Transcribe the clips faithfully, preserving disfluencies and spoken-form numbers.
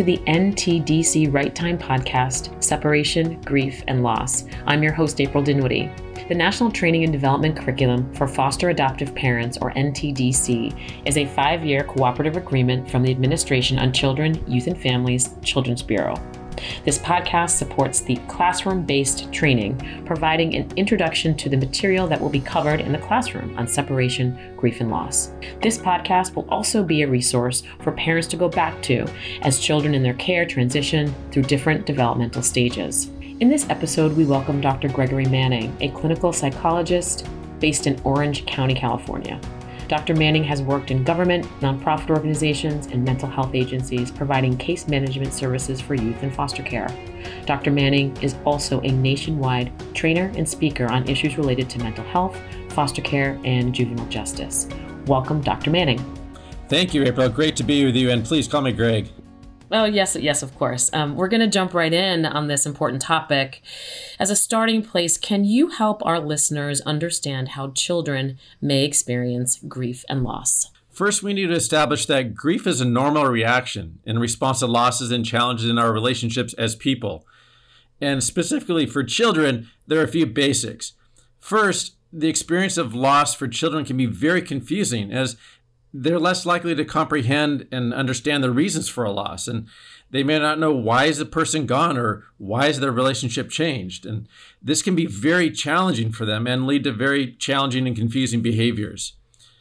to the N T D C Right Time podcast, Separation, Grief, and Loss. I'm your host, April Dinwiddie. The National Training and Development Curriculum for Foster Adoptive Parents, or N T D C, is a five-year cooperative agreement from the Administration on Children, Youth and Families, Children's Bureau. This podcast supports the classroom-based training, providing an introduction to the material that will be covered in the classroom on separation, grief, and loss. This podcast will also be a resource for parents to go back to as children in their care transition through different developmental stages. In this episode, we welcome Doctor Gregory Manning, a clinical psychologist based in Orange County, California. Doctor Manning has worked in government, nonprofit organizations, and mental health agencies, providing case management services for youth in foster care. Doctor Manning is also a nationwide trainer and speaker on issues related to mental health, foster care, and juvenile justice. Welcome, Doctor Manning. Thank you, April. Great to be with you, and please call me Greg. Oh, yes, yes, of course. Um, we're going to jump right in on this important topic. As a starting place, can you help our listeners understand how children may experience grief and loss? First, we need to establish that grief is a normal reaction in response to losses and challenges in our relationships as people. And specifically for children, there are a few basics. First, the experience of loss for children can be very confusing, as they're less likely to comprehend and understand the reasons for a loss. And they may not know, why is the person gone, or why is their relationship changed? And this can be very challenging for them and lead to very challenging and confusing behaviors.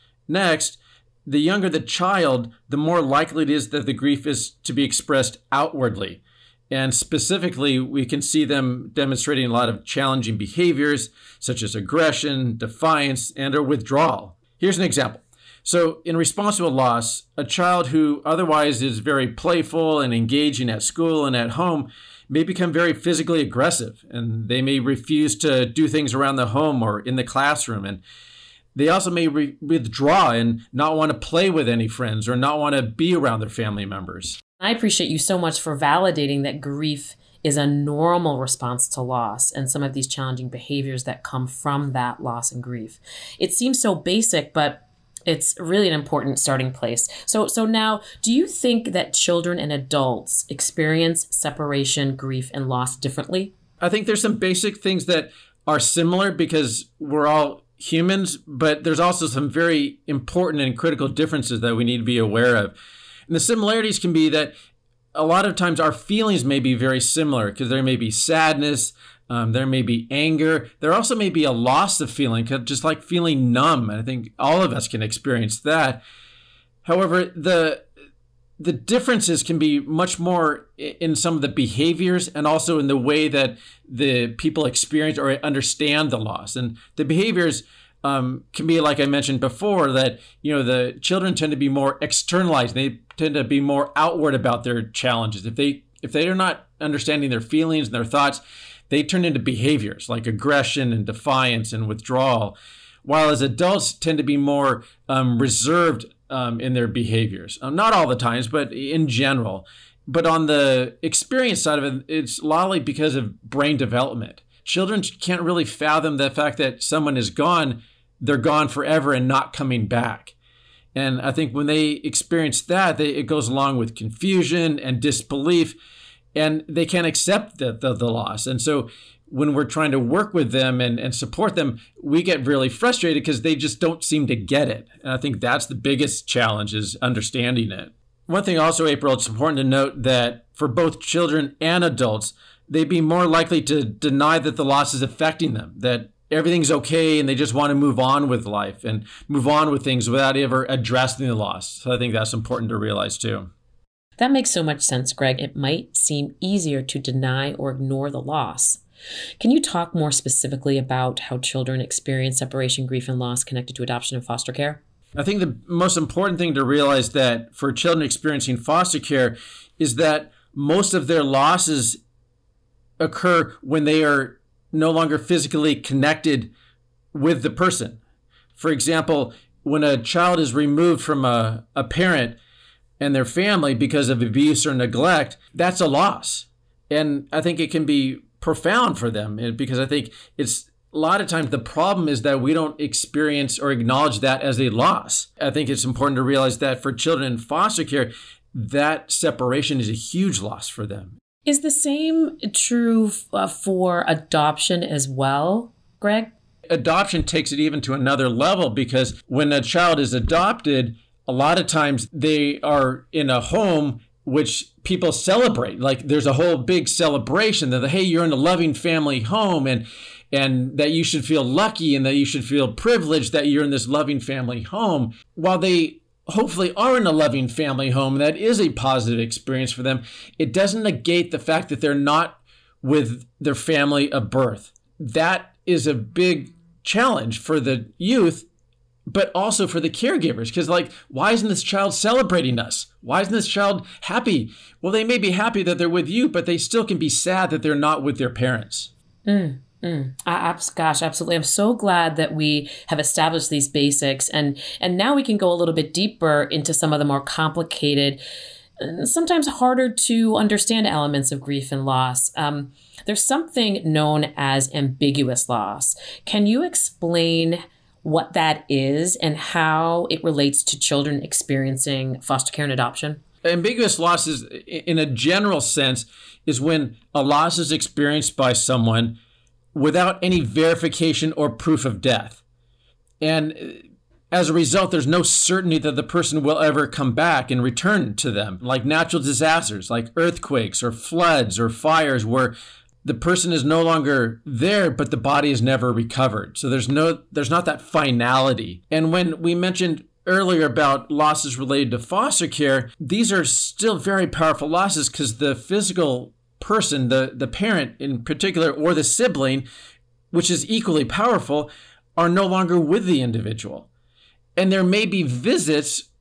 Next, the younger the child, the more likely it is that the grief is to be expressed outwardly. And specifically, we can see them demonstrating a lot of challenging behaviors, such as aggression, defiance, and or withdrawal. Here's an example. So in response to a loss, a child who otherwise is very playful and engaging at school and at home may become very physically aggressive, and they may refuse to do things around the home or in the classroom. And they also may re- withdraw and not want to play with any friends or not want to be around their family members. I appreciate you so much for validating that grief is a normal response to loss and some of these challenging behaviors that come from that loss and grief. It seems so basic, but it's really an important starting place. So so now, do you think that children and adults experience separation, grief, and loss differently? I think there's some basic things that are similar because we're all humans, but there's also some very important and critical differences that we need to be aware of. And the similarities can be that a lot of times our feelings may be very similar because there may be sadness, Um, there may be anger. There also may be a loss of feeling, just like feeling numb. And I think all of us can experience that. However, the the differences can be much more in some of the behaviors and also in the way that the people experience or understand the loss. And the behaviors um, can be, like I mentioned before, that you know the children tend to be more externalized. They tend to be more outward about their challenges. If they if they are not understanding their feelings and their thoughts, they turn into behaviors like aggression and defiance and withdrawal, while as adults tend to be more um, reserved um, in their behaviors. Um, not all the times, but in general. But on the experience side of it, it's largely because of brain development. Children can't really fathom the fact that someone is gone, they're gone forever and not coming back. And I think when they experience that, they, it goes along with confusion and disbelief, and they can't accept the, the, the loss. And so when we're trying to work with them and, and support them, we get really frustrated because they just don't seem to get it. And I think that's the biggest challenge, is understanding it. One thing also, April, it's important to note that for both children and adults, they'd be more likely to deny that the loss is affecting them, that everything's okay and they just want to move on with life and move on with things without ever addressing the loss. So I think that's important to realize too. That makes so much sense, Greg. It might seem easier to deny or ignore the loss. Can you talk more specifically about how children experience separation, grief, and loss connected to adoption and foster care? I think the most important thing to realize that for children experiencing foster care is that most of their losses occur when they are no longer physically connected with the person. For example, when a child is removed from a, a parent and their family because of abuse or neglect, that's a loss. And I think it can be profound for them because I think it's a lot of times the problem is that we don't experience or acknowledge that as a loss. I think it's important to realize that for children in foster care, that separation is a huge loss for them. Is the same true uh, for adoption as well, Greg? Adoption takes it even to another level, because when a child is adopted, a lot of times they are in a home which people celebrate. Like there's a whole big celebration that, hey, you're in a loving family home, and and that you should feel lucky and that you should feel privileged that you're in this loving family home. While they hopefully are in a loving family home, that is a positive experience for them, it doesn't negate the fact that they're not with their family of birth. That is a big challenge for the youth, but also for the caregivers. Because like, why isn't this child celebrating us? Why isn't this child happy? Well, they may be happy that they're with you, but they still can be sad that they're not with their parents. Mm. Mm. I, gosh, absolutely. I'm so glad that we have established these basics, and and now we can go a little bit deeper into some of the more complicated, sometimes harder to understand elements of grief and loss. Um, there's something known as ambiguous loss. Can you explain what that is and how it relates to children experiencing foster care and adoption? Ambiguous loss is, in a general sense, is when a loss is experienced by someone without any verification or proof of death. And as a result, there's no certainty that the person will ever come back and return to them, like natural disasters, like earthquakes or floods or fires, where the person is no longer there, but the body is never recovered. So there's no, there's not that finality. And when we mentioned earlier about losses related to foster care, these are still very powerful losses, because the physical person, the, the parent in particular, or the sibling, which is equally powerful, are no longer with the individual. And there may be visits,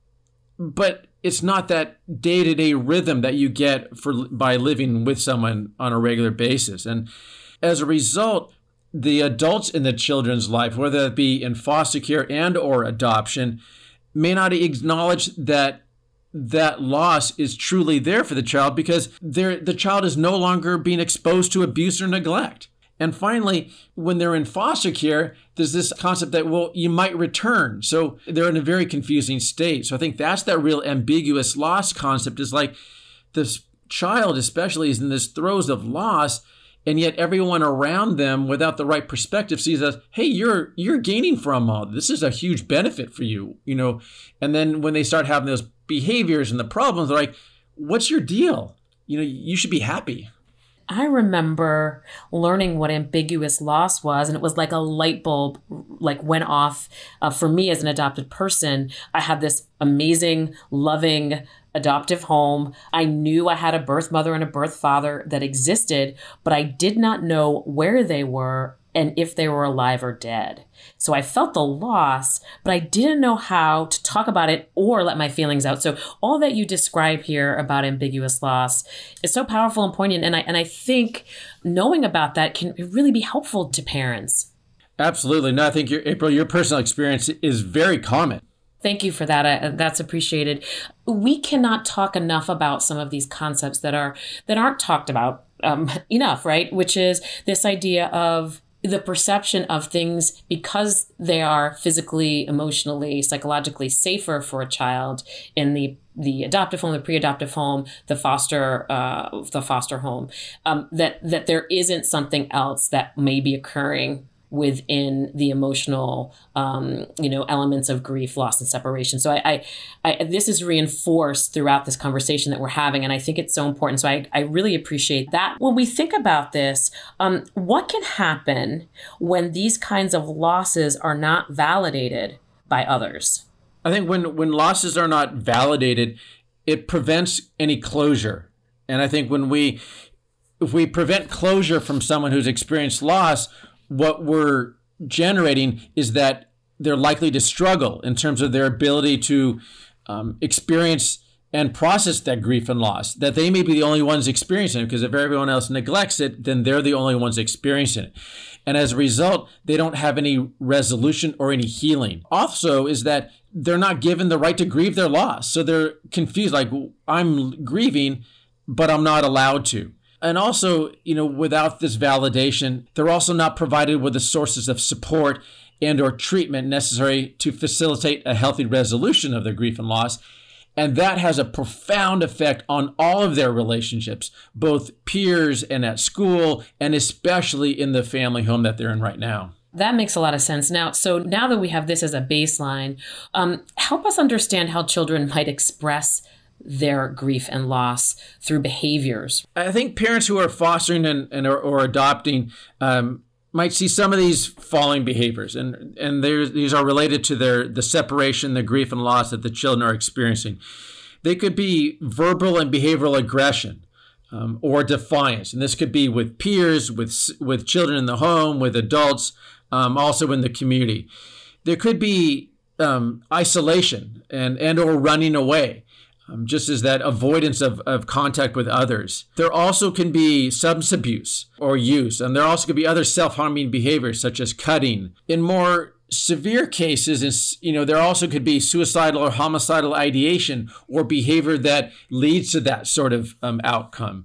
but it's not that day-to-day rhythm that you get for by living with someone on a regular basis. And as a result, the adults in the children's life, whether it be in foster care and or adoption, may not acknowledge that that loss is truly there for the child, because the child is no longer being exposed to abuse or neglect. And finally, when they're in foster care, there's this concept that, well, you might return. So they're in a very confusing state. So I think that's that real ambiguous loss concept, is like this child especially is in this throes of loss, and yet everyone around them without the right perspective sees that, hey, you're you're gaining from all this. This is a huge benefit for you, you know. And then when they start having those behaviors and the problems, they're like, what's your deal? You know, you should be happy. I remember learning what ambiguous loss was, and it was like a light bulb like went off uh, for me as an adopted person. I had this amazing, loving adoptive home. I knew I had a birth mother and a birth father that existed, but I did not know where they were and if they were alive or dead. So I felt the loss, but I didn't know how to talk about it or let my feelings out. So all that you describe here about ambiguous loss is so powerful and poignant. And I and I think knowing about that can really be helpful to parents. Absolutely. No, I think, your, April, your personal experience is very common. Thank you for that. Uh, that's appreciated. We cannot talk enough about some of these concepts that are that aren't talked about um, enough, right? Which is this idea of the perception of things, because they are physically, emotionally, psychologically safer for a child in the the adoptive home, the pre-adoptive home, the foster uh, the foster home, um, that that there isn't something else that may be occurring within the emotional, um, you know, elements of grief, loss, and separation. So I, I, I, this is reinforced throughout this conversation that we're having, and I think it's so important. So I, I really appreciate that. When we think about this, um, what can happen when these kinds of losses are not validated by others? I think when, when losses are not validated, it prevents any closure. And I think when we, if we prevent closure from someone who's experienced loss, what we're generating is that they're likely to struggle in terms of their ability to um, experience and process that grief and loss, that they may be the only ones experiencing it, because if everyone else neglects it, then they're the only ones experiencing it. And as a result, they don't have any resolution or any healing. Also is that they're not given the right to grieve their loss. So they're confused, like, I'm grieving, but I'm not allowed to. And also, you know, without this validation, they're also not provided with the sources of support and or treatment necessary to facilitate a healthy resolution of their grief and loss. And that has a profound effect on all of their relationships, both peers and at school, and especially in the family home that they're in right now. That makes a lot of sense. Now, so now that we have this as a baseline, um, help us understand how children might express their grief and loss through behaviors. I think parents who are fostering and, and or, or adopting um, might see some of these following behaviors, and and these are related to their the separation, the grief and loss that the children are experiencing. They could be verbal and behavioral aggression, um, or defiance, and this could be with peers, with with children in the home, with adults, um, also in the community. There could be um, isolation and and or running away. Um, just as that avoidance of, of contact with others. There also can be substance abuse or use, and there also could be other self-harming behaviors such as cutting. In more severe cases, you know, there also could be suicidal or homicidal ideation or behavior that leads to that sort of um, outcome.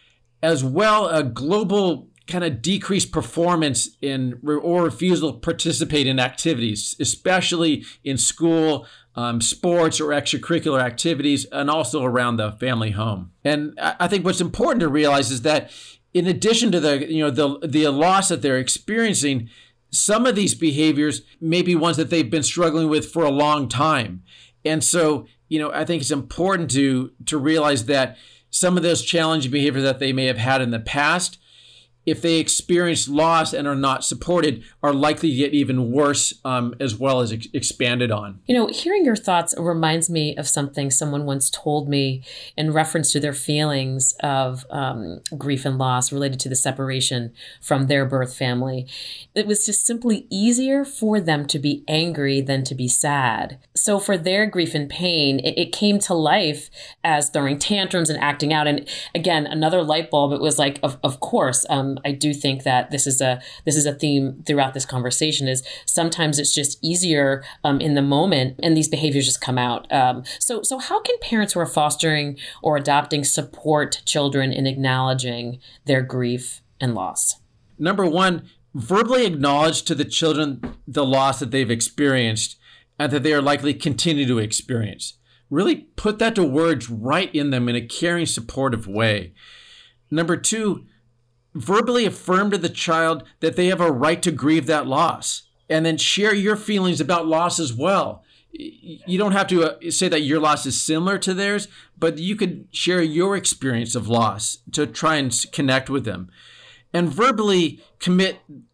As well, a global kind of decreased performance in or refusal to participate in activities, especially in school, um, sports, or extracurricular activities, and also around the family home. And I think what's important to realize is that in addition to the, you know, the the loss that they're experiencing, some of these behaviors may be ones that they've been struggling with for a long time. And so, you know, I think it's important to to realize that some of those challenging behaviors that they may have had in the past, if they experience loss and are not supported, are likely to get even worse, um, as well as ex- expanded on. You know, hearing your thoughts reminds me of something someone once told me in reference to their feelings of um, grief and loss related to the separation from their birth family. It was just simply easier for them to be angry than to be sad. So for their grief and pain, it, it came to life as throwing tantrums and acting out. And again, another light bulb, it was like, of, of course, um, I do think that this is a this is a theme throughout this conversation, is sometimes it's just easier um, in the moment and these behaviors just come out. Um, so so how can parents who are fostering or adopting support children in acknowledging their grief and loss? Number one, verbally acknowledge to the children the loss that they've experienced and that they are likely to continue to experience. Really put that to words right in them in a caring, supportive way. Number two, verbally affirm to the child that they have a right to grieve that loss, and then share your feelings about loss as well. You don't have to uh, say that your loss is similar to theirs, but you could share your experience of loss to try and connect with them. And verbally commit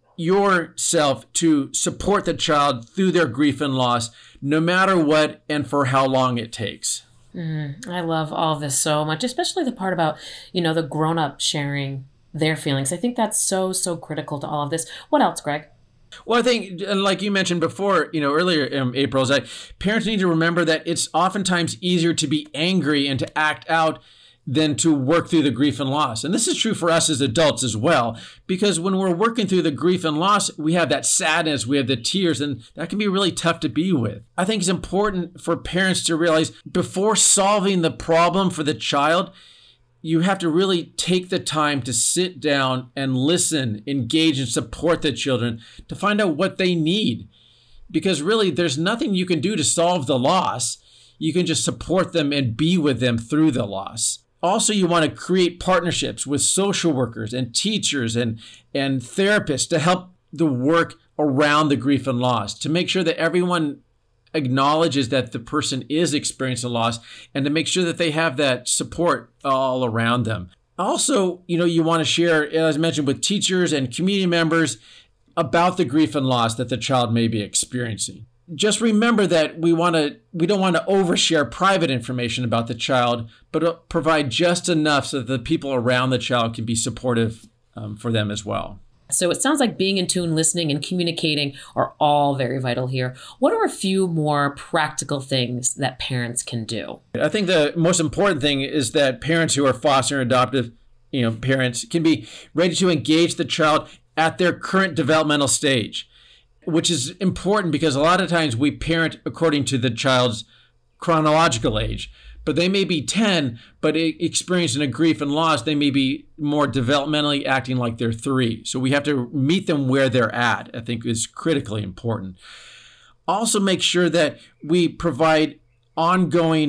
yourself to support the child through their grief and loss, no matter what and for how long it takes. Mm, I love all of this so much, especially the part about, you know, the grown-up sharing their feelings. I think that's so, so critical to all of this. What else, Greg? Well, I think, and like you mentioned before, you know, earlier, um, April, is that parents need to remember that it's oftentimes easier to be angry and to act out than to work through the grief and loss. And this is true for us as adults as well, because when we're working through the grief and loss, we have that sadness, we have the tears, and that can be really tough to be with. I think it's important for parents to realize before solving the problem for the child, you have to really take the time to sit down and listen, engage, and support the children to find out what they need. Because really, there's nothing you can do to solve the loss. You can just support them and be with them through the loss. Also, you want to create partnerships with social workers and teachers and, and therapists to help the work around the grief and loss, to make sure that everyone acknowledges that the person is experiencing loss, and to make sure that they have that support all around them. Also, you know, you want to share, as mentioned, with teachers and community members about the grief and loss that the child may be experiencing. Just remember that we want to, we don't want to overshare private information about the child, but provide just enough so that the people around the child can be supportive um, for them as well. So it sounds like being in tune, listening, and communicating are all very vital here. What are a few more practical things that parents can do? I think the most important thing is that parents who are foster and adoptive, you know, parents can be ready to engage the child at their current developmental stage, which is important because a lot of times we parent according to the child's chronological age. But they may be ten, but experiencing a grief and loss, they may be more developmentally acting like they're three. So we have to meet them where they're at, I think is critically important. Also make sure that we provide ongoing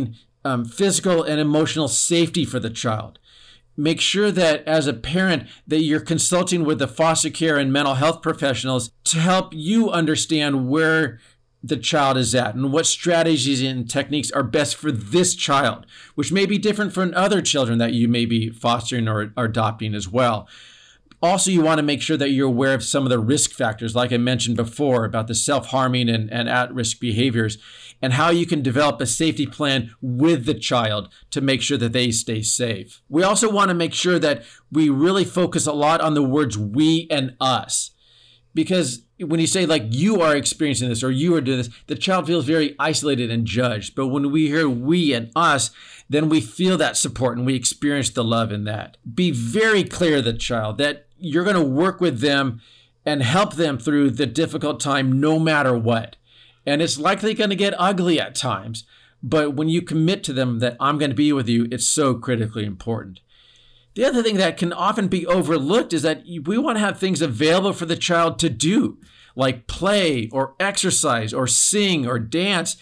um, physical and emotional safety for the child. Make sure that as a parent that you're consulting with the foster care and mental health professionals to help you understand where the child is at and what strategies and techniques are best for this child, which may be different from other children that you may be fostering or, or adopting as well. Also, you want to make sure that you're aware of some of the risk factors, like I mentioned before, about the self-harming and, and at-risk behaviors, and how you can develop a safety plan with the child to make sure that they stay safe. We also want to make sure that we really focus a lot on the words we and us. Because when you say like you are experiencing this or you are doing this, the child feels very isolated and judged. But when we hear we and us, then we feel that support and we experience the love in that. Be very clear to the child that you're going to work with them and help them through the difficult time no matter what. And it's likely going to get ugly at times. But when you commit to them that I'm going to be with you, it's so critically important. The other thing that can often be overlooked is that we want to have things available for the child to do, like play or exercise or sing or dance.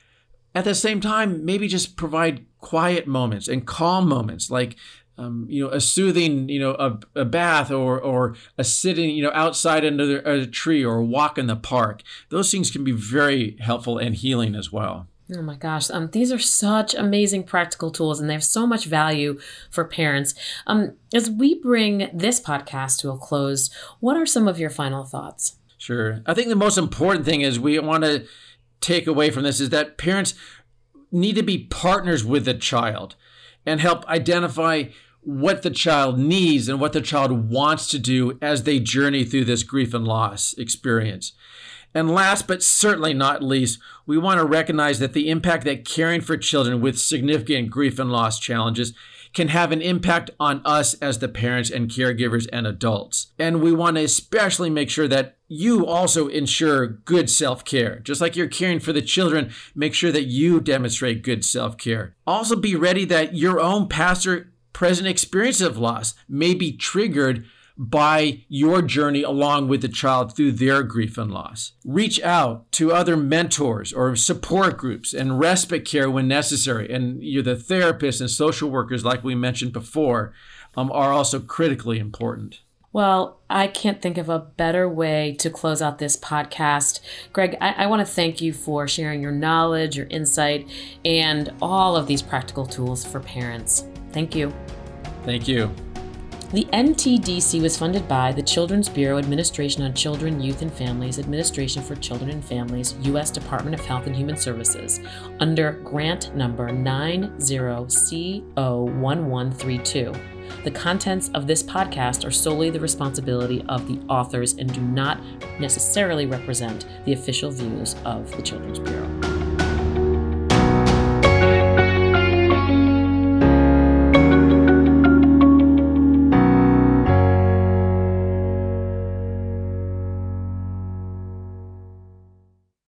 At the same time, maybe just provide quiet moments and calm moments, like um, you know, a soothing, you know, a, a bath or or a sitting, you know, outside under a tree or a walk in the park. Those things can be very helpful and healing as well. Oh my gosh, um, these are such amazing practical tools, and they have so much value for parents. Um, as we bring this podcast to a close, what are some of your final thoughts? Sure. I think the most important thing is we want to take away from this is that parents need to be partners with the child and help identify what the child needs and what the child wants to do as they journey through this grief and loss experience. And last, but certainly not least, we want to recognize that the impact that caring for children with significant grief and loss challenges can have an impact on us as the parents and caregivers and adults. And we want to especially make sure that you also ensure good self-care. Just like you're caring for the children, make sure that you demonstrate good self-care. Also be ready that your own past or present experience of loss may be triggered by your journey along with the child through their grief and loss. Reach out to other mentors or support groups and respite care when necessary. And you, the therapists and social workers, like we mentioned before, um, are also critically important. Well, I can't think of a better way to close out this podcast. Greg, I, I want to thank you for sharing your knowledge, your insight, and all of these practical tools for parents. Thank you. Thank you. The N T D C was funded by the Children's Bureau Administration on Children, Youth, and Families, Administration for Children and Families, U S Department of Health and Human Services, under grant number nine zero C zero one one three two. The contents of this podcast are solely the responsibility of the authors and do not necessarily represent the official views of the Children's Bureau.